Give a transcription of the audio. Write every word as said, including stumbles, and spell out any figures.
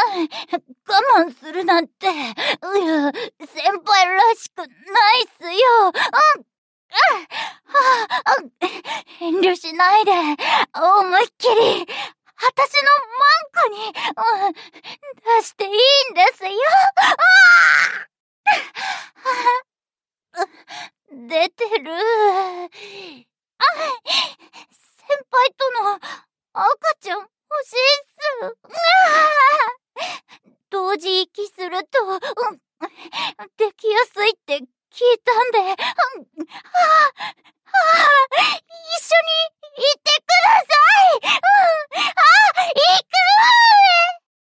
我慢するなんて、うや、先輩らしくないっすよ。うん、はあ、遠慮しないで、思いっきり、私のマンコに、うん、出していいんですよ。出てる。あ、先輩との赤ちゃん欲しいっす。同時息すると、うん、できやすいって聞いたんで、うん、はあ、はあ、一緒にいてください。